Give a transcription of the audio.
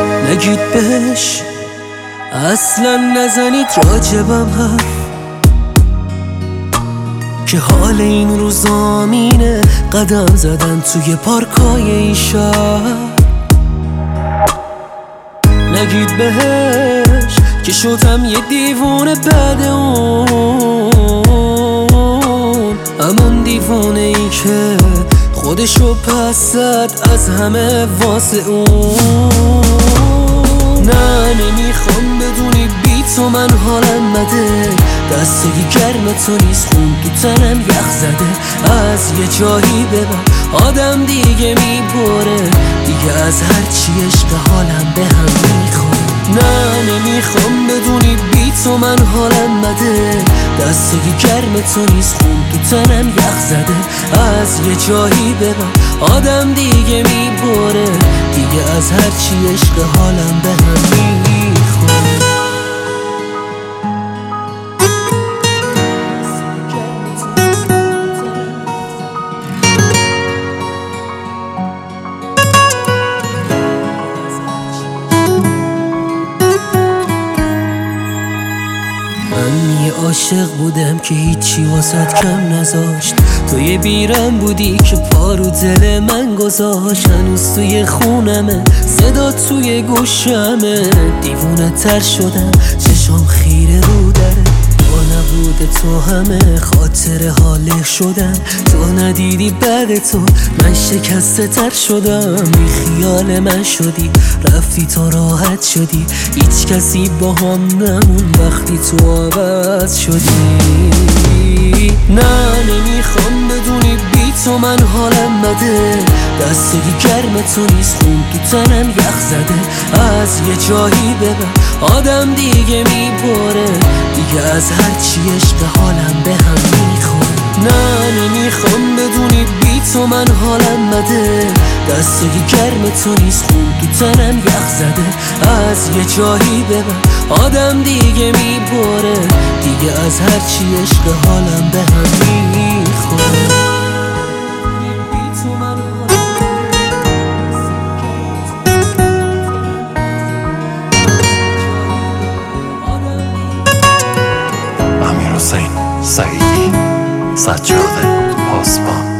نگید بهش اصلا نزنید راجبم حرف که حال این روزا مینه قدم زدن توی پارکای این شهر. نگید بهش که شدم یه دیوونه بعد اون، همون دیوونه ای که خودشو پس زد از همه واسه اون. نه نمیخوام بدونی بی تو من حالم بده، دستگی گرم تو نیست، خون تو تنم یخ زده. از یه جایی به بعد آدم دیگه میبره، دیگه از هرچی عشق حالم به هم میخوره. نه نمیخوام بدونی بی تو من حالم بده، دستگی گرم تو نیست، خون تو تنم یخ زده. از یه جایی به بعد آدم دیگه میبره، دیگه از هرچی عشق حالم به هم میخوره. من یه عاشق بودم که هیچی واسط کم نذاشت، تو یه بیرم بودی که پا رو دل من گذاشت. هنوز توی خونمه، صدا توی گوشمه، دیوونه تر شدم، چشام خیره رو دره. تو نبوده تو همه خاطر حاله شدم، تو ندیدی بعد تو من شکسته تر شدم. بی خیال من شدی، رفتی تا راحت شدی، هیچ کسی با هم نمون وقتی تو عوض شدی. نه نمیخوام بدونی بی تو من حالم بده، دستگی گرم تو نیست، خون تو تنم یخ زده. از یه جایی به بعد آدم دیگه میبره، دیگه از هرچی عشق حالم به هم میخوره. نه نمیخوام بدونی بی تو من حالم بده، دستگی گرم تو نیست، خون تو تنم یخ زده. از یه جایی به بعد آدم دیگه میبره، دیگه از هرچی عشق حالم به هم میخوره. امیر حسین سعیدی، سجاده پاسبان.